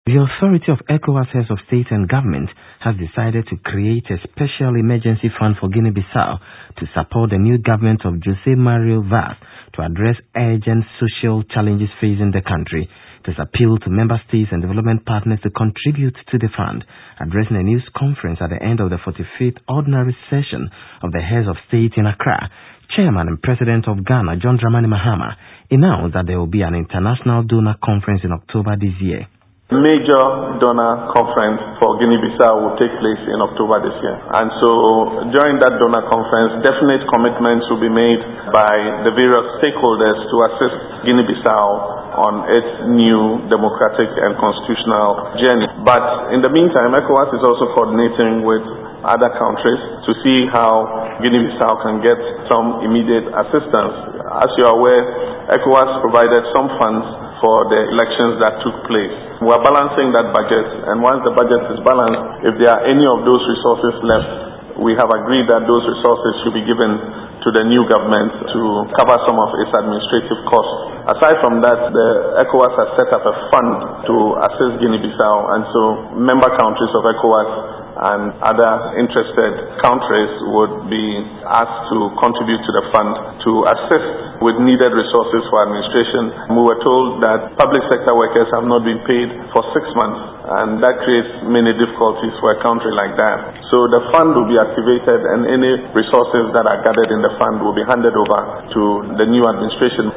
The authority of ECOWAS heads of state and government has decided to create a special emergency fund for Guinea-Bissau to support the new government of José Mario Vaz to address urgent social challenges facing the country. It has appealed to member states and development partners to contribute to the fund. Addressing a news conference at the end of the 45th ordinary session of the heads of state in Accra, Chairman and President of Ghana, John Dramani Mahama, announced that there will be an international donor conference in October this year. Major donor conference for Guinea-Bissau will take place in October this year. And so during that donor conference, definite commitments will be made by the various stakeholders to assist Guinea-Bissau on its new democratic and constitutional journey. But in the meantime, ECOWAS is also coordinating with other countries to see how Guinea-Bissau can get some immediate assistance. As you are aware, ECOWAS provided some funds for the elections that took place. We are balancing that budget, and once the budget is balanced, if there are any of those resources left, we have agreed that those resources should be given to the new government to cover some of its administrative costs. Aside from that, the ECOWAS has set up a fund to assist Guinea-Bissau, and so member countries of ECOWAS and other interested countries would be asked to contribute to the fund to assist with needed resources for administration. We were told that public sector workers have not been paid for 6 months, and that creates many difficulties for a country like that. So the fund will be activated, and any resources that are gathered in the fund will be handed over to the new administration.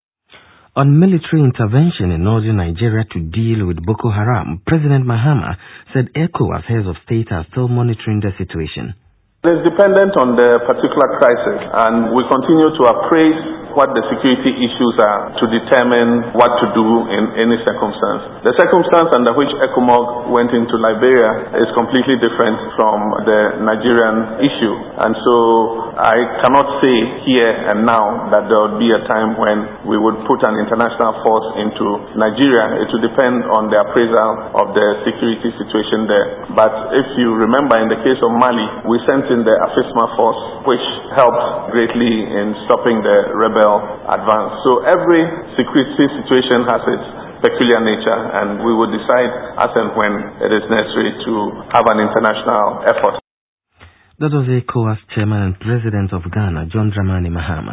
On military intervention in northern Nigeria to deal with Boko Haram, President Mahama said ECOWAS heads of state are still monitoring the situation. It is dependent on the particular crisis, and we continue to appraise what the security issues are to determine what to do in any circumstance. The circumstance under which ECOMOG went into Liberia is completely different from the Nigerian issue, and so I cannot say here and now that there would be a time when we would put an international force into Nigeria. It will depend on the appraisal of the security situation there. But if you remember, in the case of Mali, we sent in the AFISMA force, which helped greatly in stopping the rebel advance. So every security situation has its peculiar nature, and we will decide as and when it is necessary to have an international effort. That was ECOWAS Chairman and President of Ghana, John Dramani Mahama.